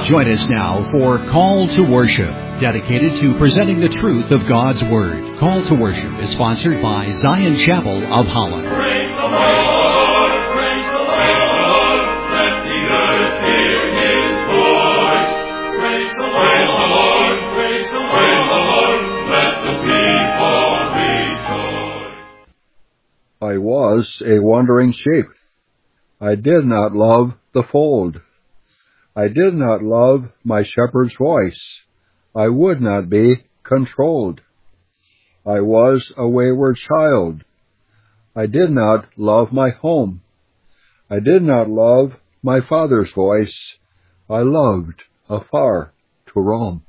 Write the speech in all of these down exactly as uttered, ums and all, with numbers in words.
Join us now for Call to Worship, dedicated to presenting the truth of God's Word. Call to Worship is sponsored by Zion Chapel of Holland. Praise the Lord, praise the Lord, let the earth hear His voice. Praise the Lord, praise the Lord, let the people rejoice. I was a wandering sheep. I did not love the fold. I did not love my shepherd's voice. I would not be controlled. I was a wayward child. I did not love my home. I did not love my father's voice. I loved afar to roam.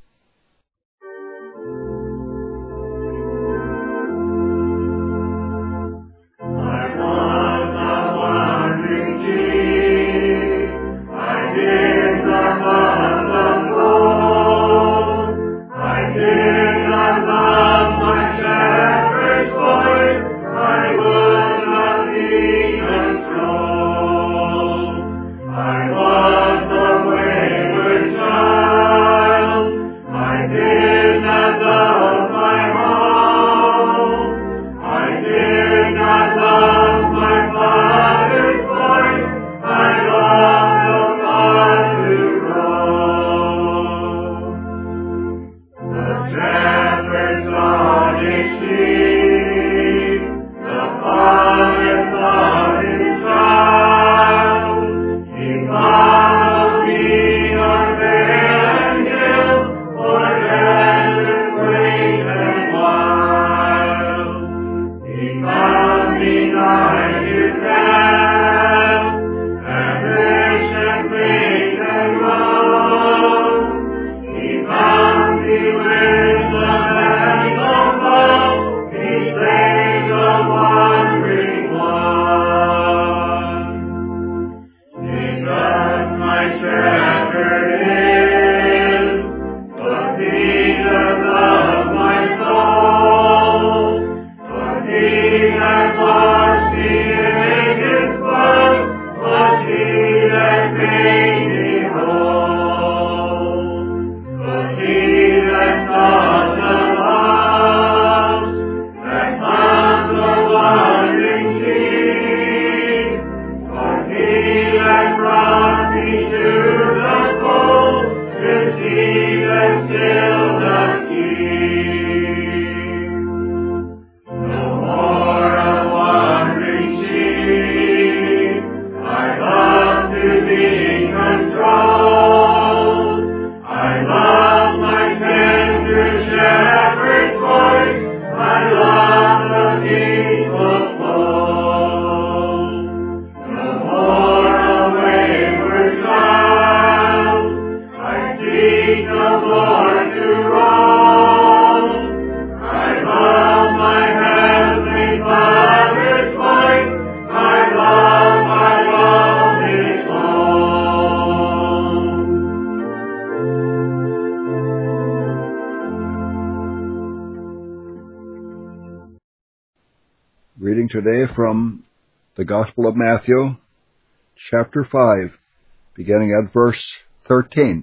Reading today from the Gospel of Matthew, chapter five, beginning at verse thirteen.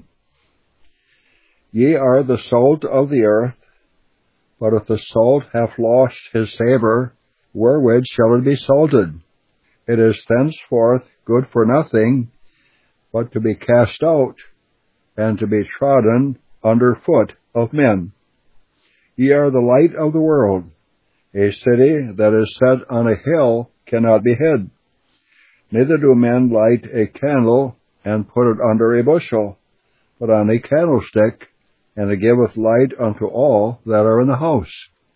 Ye are the salt of the earth, but if the salt hath lost his savour, wherewith shall it be salted? It is thenceforth good for nothing, but to be cast out, and to be trodden under foot of men. Ye are the light of the world. A city that is set on a hill cannot be hid. Neither do men light a candle and put it under a bushel, but on a candlestick, and it giveth light unto all that are in the house.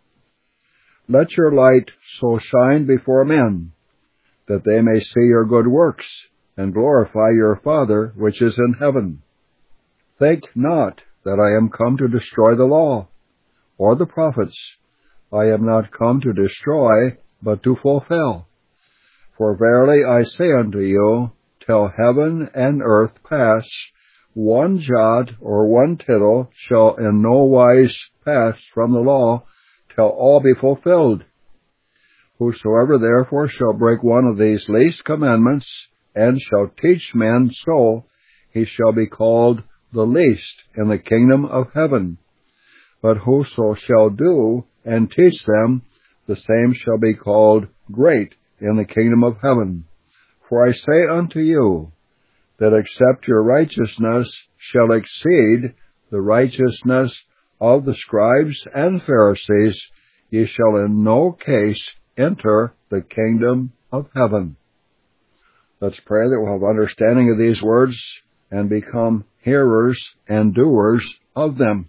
Let your light so shine before men, that they may see your good works, and glorify your Father which is in heaven. Think not that I am come to destroy the law, or the prophets. I am not come to destroy, but to fulfill. For verily I say unto you, till heaven and earth pass, one jot or one tittle shall in no wise pass from the law, till all be fulfilled. Whosoever therefore shall break one of these least commandments, and shall teach men so, he shall be called the least in the kingdom of heaven. But whoso shall do and teach them, the same shall be called great in the kingdom of heaven. For I say unto you, that except your righteousness shall exceed the righteousness of the scribes and Pharisees, ye shall in no case enter the kingdom of heaven. Let's pray that we'll have understanding of these words and become hearers and doers of them.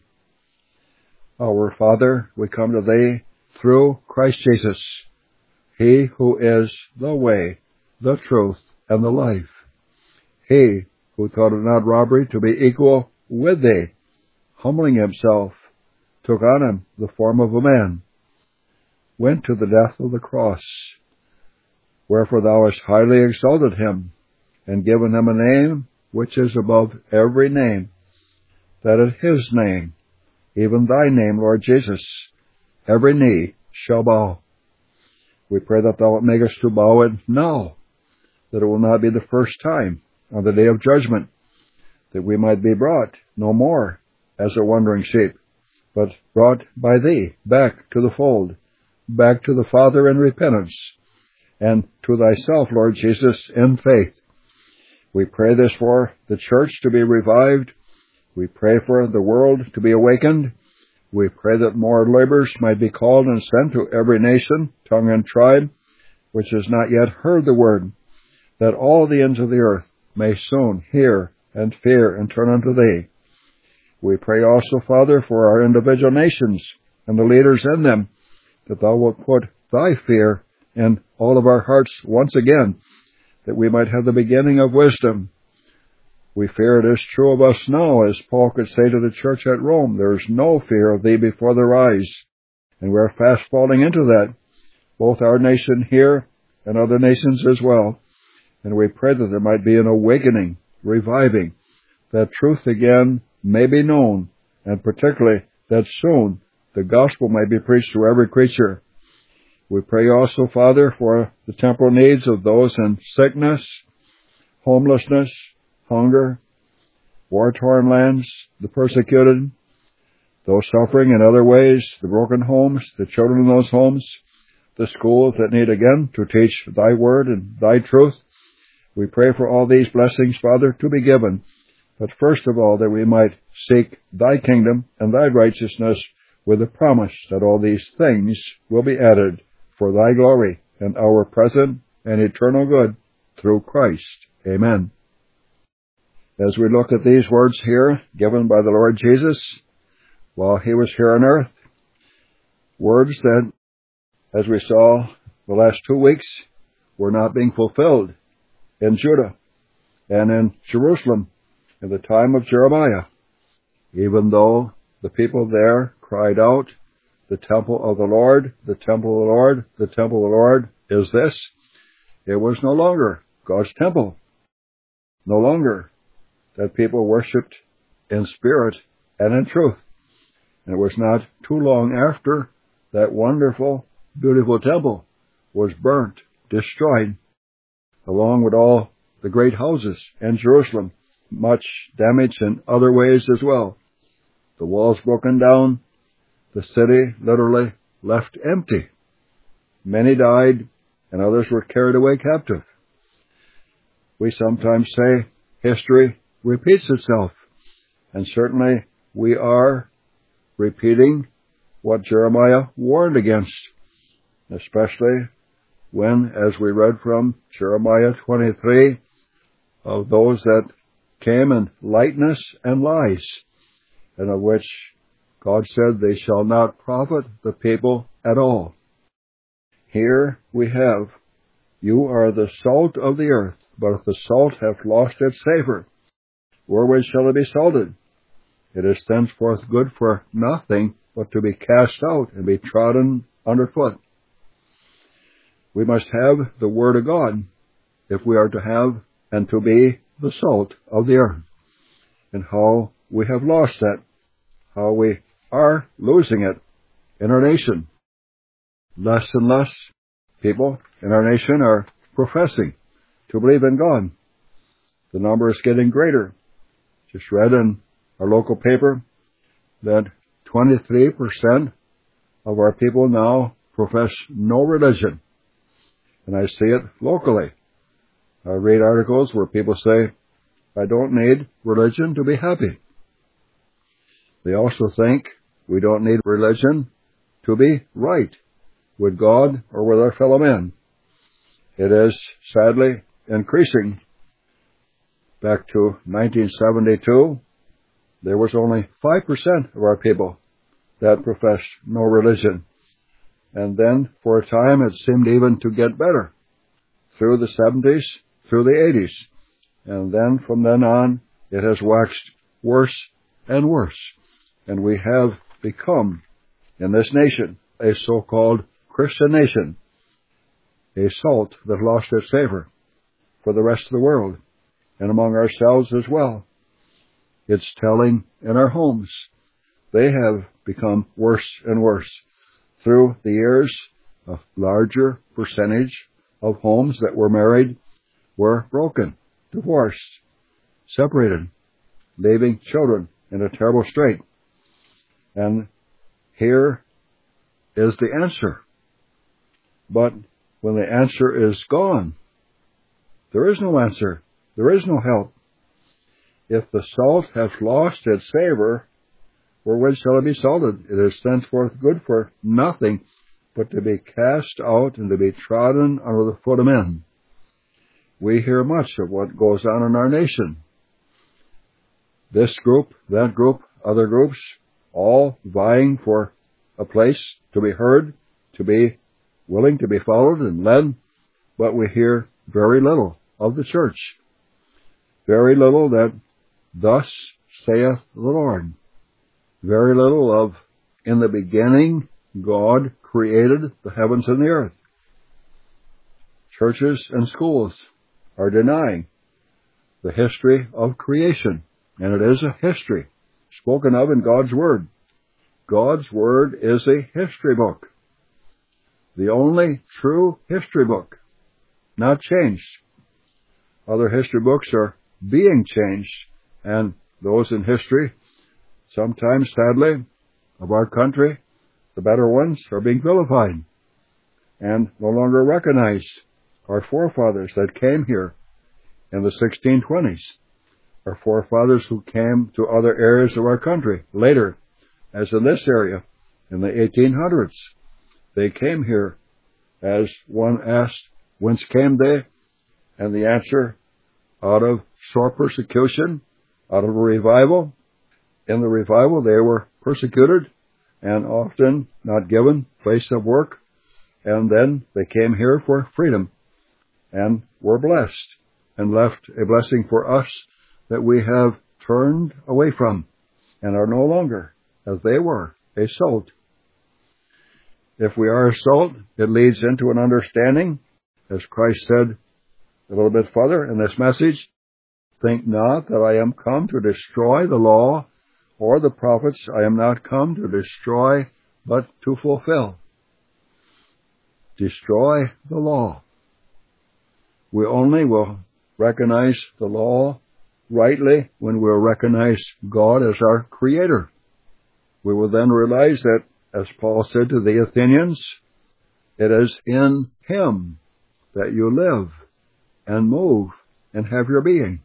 Our Father, we come to Thee through Christ Jesus, He who is the way, the truth, and the life. He who thought it not robbery to be equal with Thee, humbling Himself, took on Him the form of a man, went to the death of the cross. Wherefore Thou hast highly exalted Him, and given Him a name which is above every name, that at His name, even Thy name, Lord Jesus, every knee shall bow. We pray that Thou wilt make us to bow it now, that it will not be the first time on the day of judgment, that we might be brought no more as a wandering sheep, but brought by Thee back to the fold, back to the Father in repentance, and to Thyself, Lord Jesus, in faith. We pray this for the church to be revived. We pray for the world to be awakened. We pray that more laborers might be called and sent to every nation, tongue, and tribe, which has not yet heard the word, that all the ends of the earth may soon hear and fear and turn unto Thee. We pray also, Father, for our individual nations and the leaders in them, that Thou wilt put Thy fear in all of our hearts once again, that we might have the beginning of wisdom. We fear it is true of us now, as Paul could say to the church at Rome, there is no fear of Thee before their eyes. And we are fast falling into that, both our nation here and other nations as well. And we pray that there might be an awakening, reviving, that truth again may be known, and particularly that soon the gospel may be preached to every creature. We pray also, Father, for the temporal needs of those in sickness, homelessness, hunger, war-torn lands, the persecuted, those suffering in other ways, the broken homes, the children in those homes, the schools that need again to teach Thy word and Thy truth. We pray for all these blessings, Father, to be given, but first of all that we might seek Thy kingdom and Thy righteousness with the promise that all these things will be added for Thy glory and our present and eternal good through Christ. Amen. As we look at these words here, given by the Lord Jesus while He was here on earth, words that, as we saw the last two weeks, were not being fulfilled in Judah and in Jerusalem in the time of Jeremiah, even though the people there cried out, the temple of the Lord, the temple of the Lord, the temple of the Lord is this. It was no longer God's temple. No longer that people worshipped in spirit and in truth. And it was not too long after that wonderful, beautiful temple was burnt, destroyed, along with all the great houses in Jerusalem, much damage in other ways as well. The walls broken down, the city literally left empty. Many died, and others were carried away captive. We sometimes say history repeats itself, and certainly we are repeating what Jeremiah warned against, especially when, as we read from Jeremiah twenty-three, of those that came in lightness and lies, and of which God said they shall not profit the people at all. Here we have, you are the salt of the earth, but if the salt hath lost its savour, wherewith shall it be salted? It is thenceforth good for nothing but to be cast out and be trodden underfoot. We must have the Word of God if we are to have and to be the salt of the earth. And how we have lost that, how we are losing it in our nation. Less and less people in our nation are professing to believe in God. The number is getting greater. Just read in our local paper that twenty-three percent of our people now profess no religion. And I see it locally. I read articles where people say, I don't need religion to be happy. They also think we don't need religion to be right with God or with our fellow men. It is sadly increasing. Back to nineteen seventy-two, there was only five percent of our people that professed no religion. And then for a time it seemed even to get better through the seventies, through the eighties. And then from then on, it has waxed worse and worse. And we have become, in this nation, a so-called Christian nation, a salt that lost its savor for the rest of the world, and among ourselves as well. It's telling in our homes. They have become worse and worse. Through the years, a larger percentage of homes that were married were broken, divorced, separated, leaving children in a terrible strait. And here is the answer. But when the answer is gone, there is no answer. There is no help. If the salt hath lost its savor, wherewith shall it be salted? It is thenceforth good for nothing but to be cast out and to be trodden under the foot of men. We hear much of what goes on in our nation. This group, that group, other groups, all vying for a place to be heard, to be willing to be followed and led, but we hear very little of the church. Very little that thus saith the Lord. Very little of, in the beginning, God created the heavens and the earth. Churches and schools are denying the history of creation, and it is a history spoken of in God's Word. God's Word is a history book, the only true history book, not changed. Other history books are being changed, and those in history, sometimes, sadly, of our country, the better ones are being vilified and no longer recognized. Our forefathers that came here in the sixteen twenties, our forefathers who came to other areas of our country later, as in this area, in the eighteen hundreds. They came here, as one asked, whence came they? And the answer, out of sore persecution, out of a revival. In the revival, they were persecuted and often not given place of work. And then they came here for freedom and were blessed and left a blessing for us that we have turned away from and are no longer, as they were, a salt. If we are a salt, it leads into an understanding, as Christ said a little bit further in this message, think not that I am come to destroy the law or the prophets. I am not come to destroy, but to fulfill. Destroy the law. We only will recognize the law rightly when we'll recognize God as our Creator. We will then realize that, as Paul said to the Athenians, it is in Him that you live and move and have your being.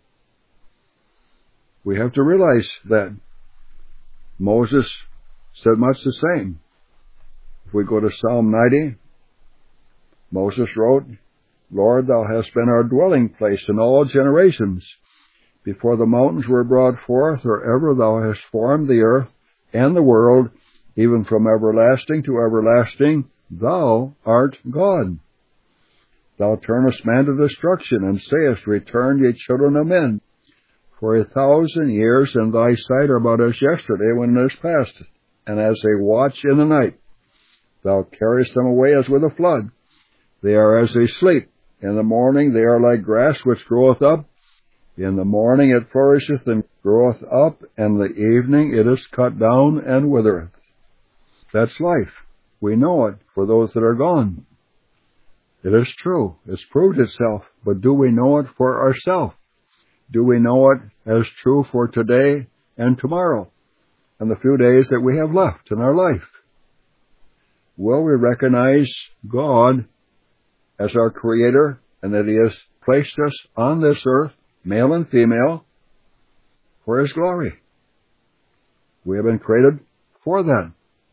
We have to realize that. Moses said much the same. If we go to Psalm ninety, Moses wrote, Lord, thou hast been our dwelling place in all generations. Before the mountains were brought forth, or ever thou hast formed the earth and the world, even from everlasting to everlasting, thou art God. Thou turnest man to destruction, and sayest, Return, ye children of men. For a thousand years in thy sight are but as yesterday when it is past, and as a watch in the night. Thou carriest them away as with a flood. They are as they sleep. In the morning they are like grass which groweth up. In the morning it flourisheth and groweth up, and in the evening it is cut down and withereth. That's life. We know it for those that are gone. It is true. It's proved itself. But do we know it for ourselves? Do we know it as true for today and tomorrow and the few days that we have left in our life? Will we recognize God as our Creator and that He has placed us on this earth, male and female, for His glory? We have been created for that.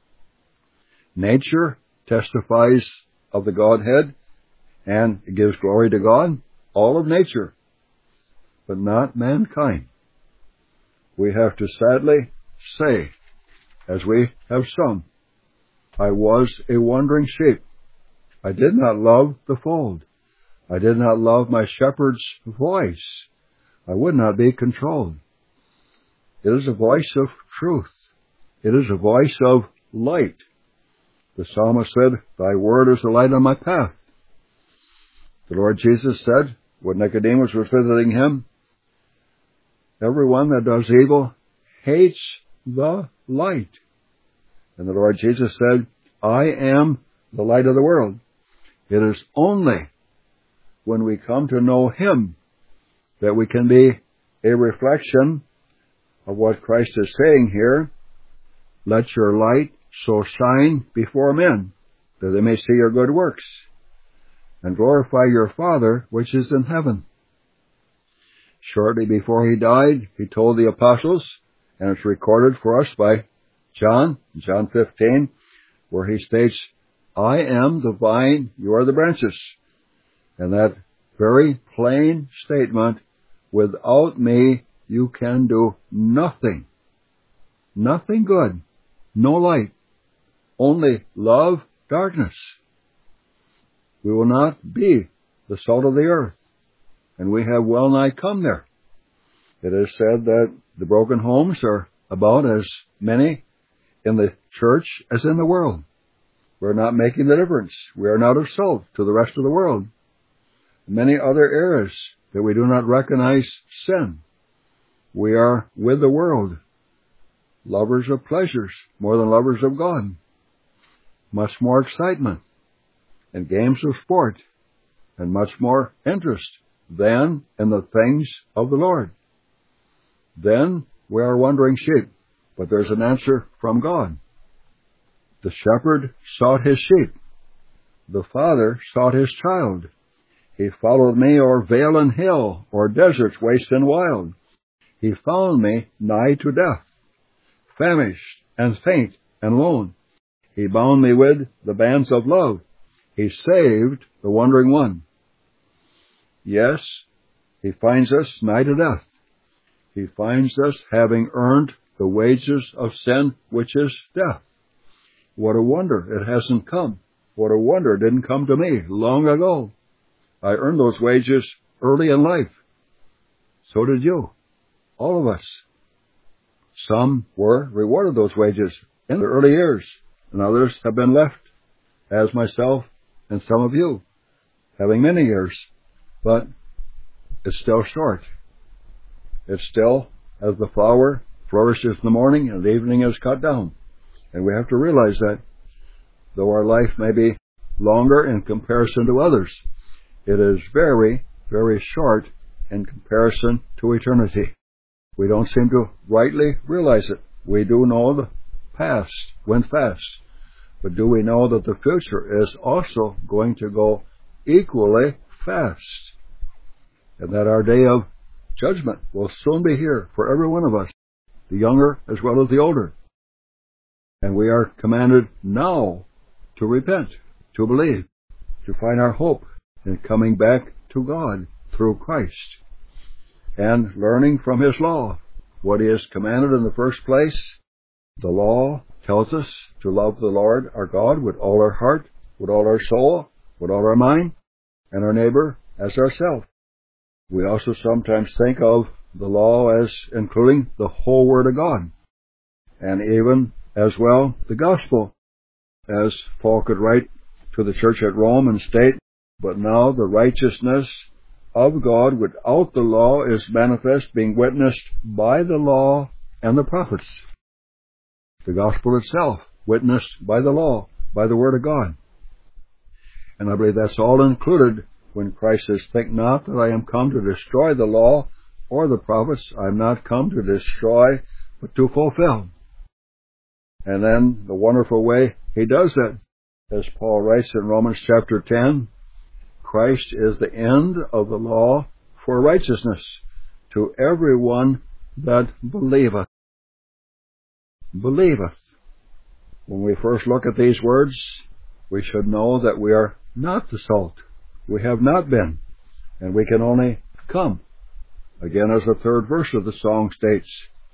Nature testifies of the Godhead and it gives glory to God, all of nature, but not mankind. We have to sadly say, as we have sung, I was a wandering sheep. I did not love the fold. I did not love my shepherd's voice. I would not be controlled. It is a voice of truth. It is a voice of light. The psalmist said, Thy word is a light on my path. The Lord Jesus said, when Nicodemus was visiting him, everyone that does evil hates the light. And the Lord Jesus said, I am the light of the world. It is only when we come to know Him that we can be a reflection of what Christ is saying here. Let your light so shine before men, that they may see your good works, and glorify your Father which is in heaven. Shortly before He died, He told the apostles, and it's recorded for us by John, John fifteen, where He states, I am the vine, you are the branches. And that very plain statement, without me you can do nothing. Nothing good. No light. Only love, darkness. We will not be the salt of the earth. And we have well nigh come there. It is said that the broken homes are about as many in the church as in the world. We're not making the difference. We are not of salt to the rest of the world. Many other areas that we do not recognize sin. We are with the world, lovers of pleasures more than lovers of God. Much more excitement and games of sport and much more interest than in the things of the Lord. Then we are wandering sheep, but there's an answer from God. The shepherd sought his sheep. The father sought his child. He followed me o'er vale and hill, o'er deserts waste and wild. He found me nigh to death, famished and faint and lone. He bound me with the bands of love. He saved the wandering one. Yes, He finds us nigh to death. He finds us having earned the wages of sin, which is death. What a wonder it hasn't come. What a wonder it didn't come to me long ago. I earned those wages early in life. So did you. All of us. Some were rewarded those wages in the early years, and others have been left, as myself and some of you, having many years. But it's still short. It's still as the flower flourishes in the morning and the evening is cut down. And we have to realize that, though our life may be longer in comparison to others, it is very, very short in comparison to eternity. We don't seem to rightly realize it. We do know the past went fast, but do we know that the future is also going to go equally fast, and that our day of judgment will soon be here for every one of us, the younger as well as the older. And we are commanded now to repent, to believe, to find our hope in coming back to God through Christ, and learning from His law what He has commanded in the first place. The law tells us to love the Lord our God with all our heart, with all our soul, with all our mind, and our neighbor as ourselves. We also sometimes think of the law as including the whole Word of God, and even as well the gospel, as Paul could write to the church at Rome and state, but now the righteousness of God without the law is manifest, being witnessed by the law and the prophets. The gospel itself, witnessed by the law, by the Word of God. And I believe that's all included when Christ says, think not that I am come to destroy the law or the prophets. I am not come to destroy, but to fulfill. And then the wonderful way he does that, as Paul writes in Romans chapter ten, Christ is the end of the law for righteousness to everyone that believeth. Believeth. When we first look at these words, we should know that we are not the salt. We have not been, and we can only come. Again, as the third verse of the song states,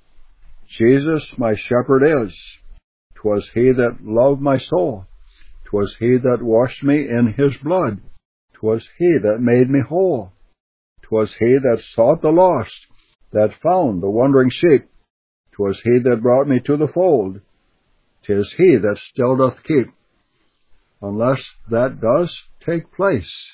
Jesus my shepherd is, 'twas he that loved my soul, 'twas he that washed me in his blood, 'twas he that made me whole, 'twas he that sought the lost, that found the wandering sheep, 'twas he that brought me to the fold, 'tis he that still doth keep. Unless that does take place,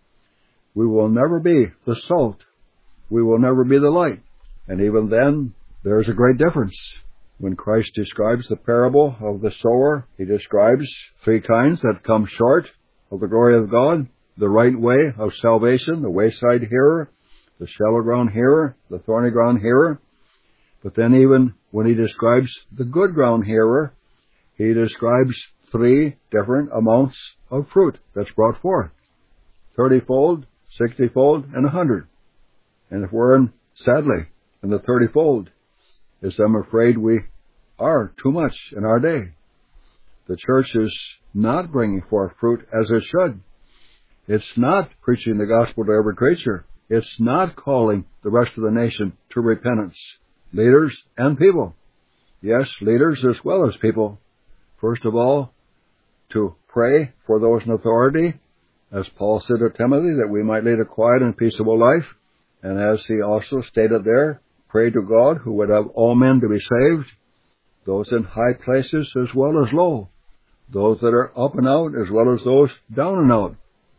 we will never be the salt. We will never be the light. And even then, there is a great difference. When Christ describes the parable of the sower, he describes three kinds that come short of the glory of God: the right way of salvation, the wayside hearer, the shallow ground hearer, the thorny ground hearer. But then even when he describes the good ground hearer, he describes three different amounts of fruit that's brought forth: thirty-fold, sixty-fold, and a hundred. And if we're in, sadly, in the thirty-fold, as I'm afraid we are too much in our day, the church is not bringing forth fruit as it should. It's not preaching the gospel to every creature. It's not calling the rest of the nation to repentance. Leaders and people. Yes, leaders as well as people. First of all, to pray for those in authority, as Paul said to Timothy, that we might lead a quiet and peaceable life. And as he also stated there, pray to God who would have all men to be saved, those in high places as well as low, those that are up and out as well as those down and out.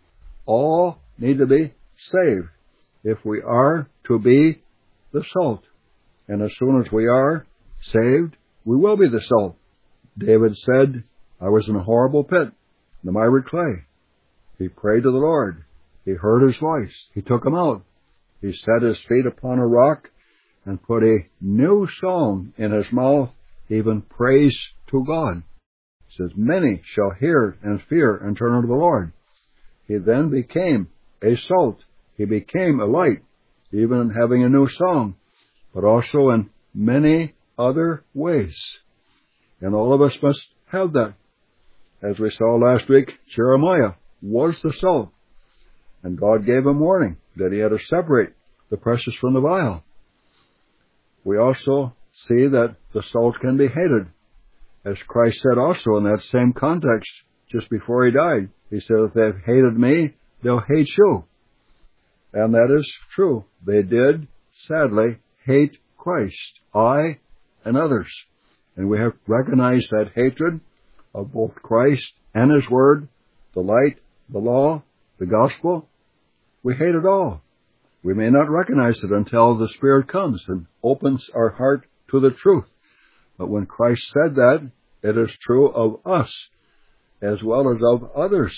All need to be saved if we are to be the salt. And as soon as we are saved, we will be the salt. David said, I was in a horrible pit, the miry clay. He prayed to the Lord. He heard his voice. He took him out. He set his feet upon a rock and put a new song in his mouth, even praise to God. He says, many shall hear and fear and turn unto the Lord. He then became a salt. He became a light, even in having a new song, but also in many other ways. And all of us must have that. As we saw last week, Jeremiah was the salt. And God gave him warning that he had to separate the precious from the vile. We also see that the salt can be hated. As Christ said also in that same context, just before he died, he said, if they've hated me, they'll hate you. And that is true. They did, sadly, hate Christ, I and others. And we have recognized that hatred of both Christ and his word, the light, the law, the gospel. We hate it all. We may not recognize it until the Spirit comes and opens our heart to the truth. But when Christ said that, it is true of us as well as of others.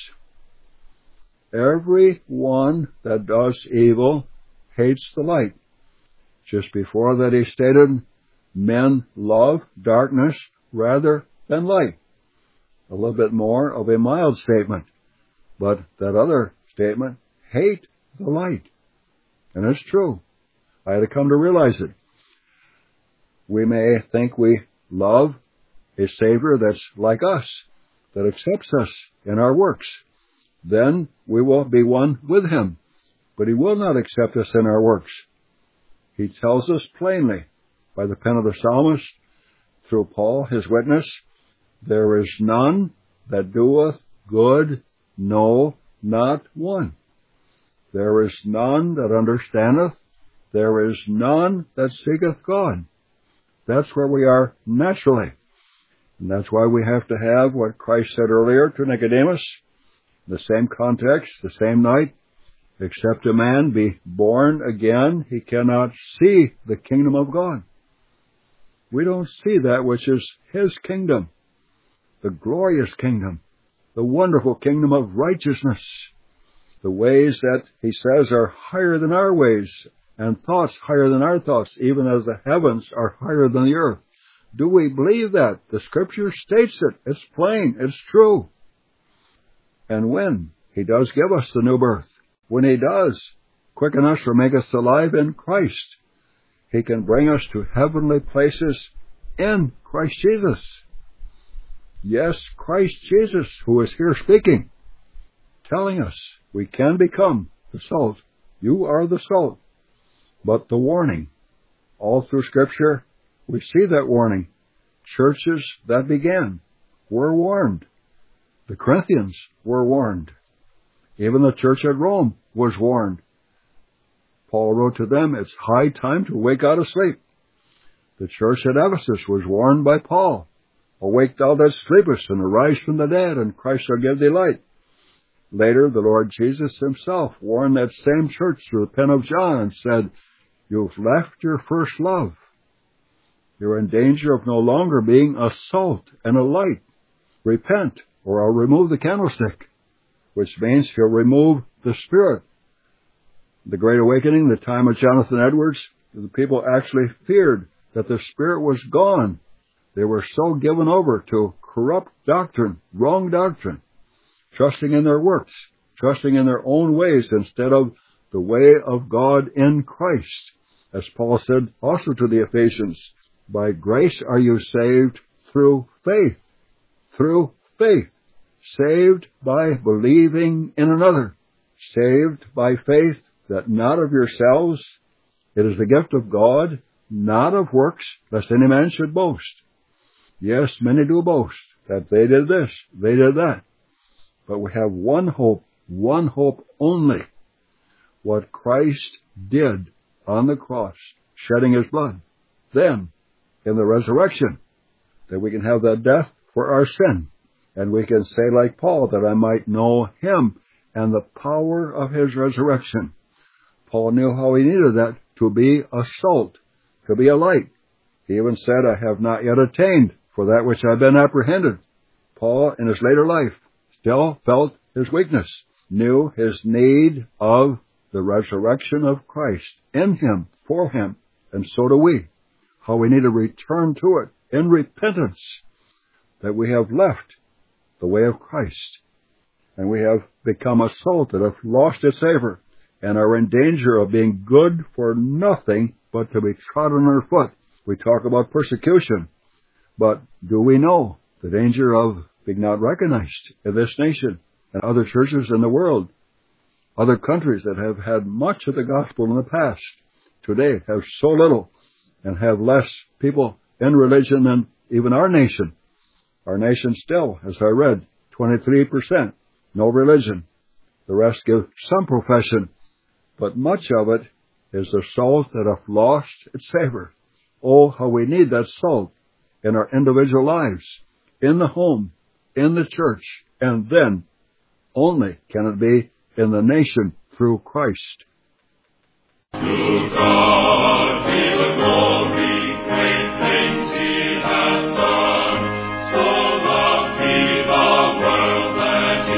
Every one that does evil hates the light. Just before that he stated, men love darkness rather than light. A little bit more of a mild statement. But that other statement, hate the light. And it's true. I had to come to realize it. We may think we love a Savior that's like us, that accepts us in our works. Then we will be one with him. But he will not accept us in our works. He tells us plainly, by the pen of the psalmist, through Paul, his witness, there is none that doeth good, no, not one. There is none that understandeth. There is none that seeketh God. That's where we are naturally. And that's why we have to have what Christ said earlier to Nicodemus, in the same context, the same night, except a man be born again, he cannot see the kingdom of God. We don't see that which is his kingdom, the glorious kingdom, the wonderful kingdom of righteousness. The ways that he says are higher than our ways, and thoughts higher than our thoughts, even as the heavens are higher than the earth. Do we believe that? The Scripture states it. It's plain. It's true. And when He does give us the new birth, when He does quicken us or make us alive in Christ, He can bring us to heavenly places in Christ Jesus. Yes, Christ Jesus, who is here speaking, telling us we can become the salt. You are the salt. But the warning, all through Scripture, we see that warning. Churches that began were warned. The Corinthians were warned. Even the church at Rome was warned. Paul wrote to them, it's high time to wake out of sleep. The church at Ephesus was warned by Paul. Awake thou that sleepest, and arise from the dead, and Christ shall give thee light. Later, the Lord Jesus Himself warned that same church through the pen of John and said, you've left your first love. You're in danger of no longer being a salt and a light. Repent, or I'll remove the candlestick, which means He'll remove the Spirit. The Great Awakening, the time of Jonathan Edwards, the people actually feared that the Spirit was gone. They were so given over to corrupt doctrine, wrong doctrine, trusting in their works, trusting in their own ways instead of the way of God in Christ. As Paul said also to the Ephesians, by grace are you saved through faith. Through faith. Saved by believing in another. Saved by faith that not of yourselves. It is the gift of God, not of works, lest any man should boast. Yes, many do boast that they did this, they did that. But we have one hope, one hope only. What Christ did on the cross, shedding His blood. Then, in the resurrection, that we can have that death for our sin. And we can say like Paul, that I might know Him and the power of His resurrection. Paul knew how he needed that to be a salt, to be a light. He even said, I have not yet attained for that which I've been apprehended. Paul, in his later life, still felt his weakness, knew his need of the resurrection of Christ in him, for him, and so do we. How we need to return to it in repentance, that we have left the way of Christ, and we have become a salt that have lost its savor, and are in danger of being good for nothing but to be trodden underfoot. We talk about persecution, but do we know the danger of being not recognized in this nation and other churches in the world? Other countries that have had much of the gospel in the past today have so little and have less people in religion than even our nation. Our nation still, as I read, twenty-three percent, no religion. The rest give some profession, but much of it is the salt that hath lost its savor. Oh, how we need that salt in our individual lives, in the home, in the church, and then only can it be in the nation through Christ. To God be the glory, great things He hath done. So loved He the world that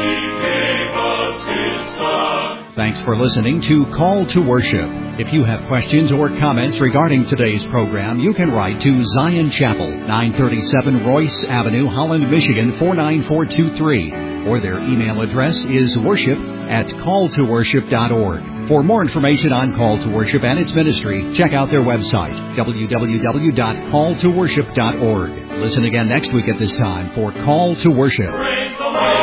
He gave us His Son. Thanks for listening to Call to Worship. If you have questions or comments regarding today's program, you can write to Zion Chapel, nine thirty-seven Royce Avenue, Holland, Michigan, four nine four two three, or their email address is worship at call to worship dot org. For more information on Call to Worship and its ministry, check out their website, w w w dot call to worship dot org. Listen again next week at this time for Call to Worship. Praise the Lord.